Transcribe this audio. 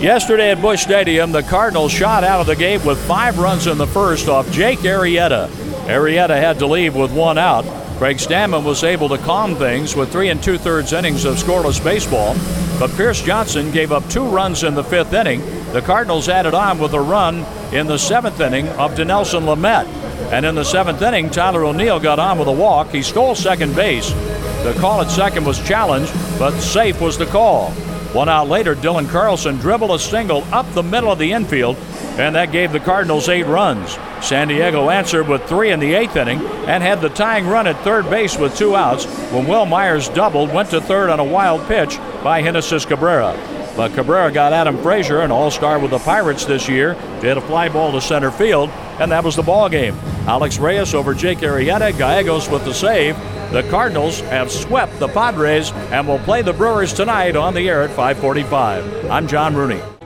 Yesterday at Busch Stadium, the Cardinals shot out of the gate with 5 runs in the first off Jake Arrieta. Arrieta had to leave with 1 out. Craig Stammen was able to calm things with 3 2/3 innings of scoreless baseball, but Pierce Johnson gave up 2 runs in the 5th inning. The Cardinals added on with a run in the 7th inning of Dinelson Lamet. And in the 7th inning, Tyler O'Neill got on with a walk. He stole second base. The call at second was challenged, but safe was the call. 1 out later, Dylan Carlson dribbled a single up the middle of the infield, and that gave the Cardinals 8 runs. San Diego answered with 3 in the 8th inning and had the tying run at third base with 2 outs when Will Myers doubled, went to third on a wild pitch by Genesis Cabrera. But Cabrera got Adam Frazier, an all-star with the Pirates this year, to hit a fly ball to center field, and that was the ball game. Alex Reyes over Jake Arrieta, Gallegos with the save. The Cardinals have swept the Padres and will play the Brewers tonight on the air at 5:45. I'm John Rooney.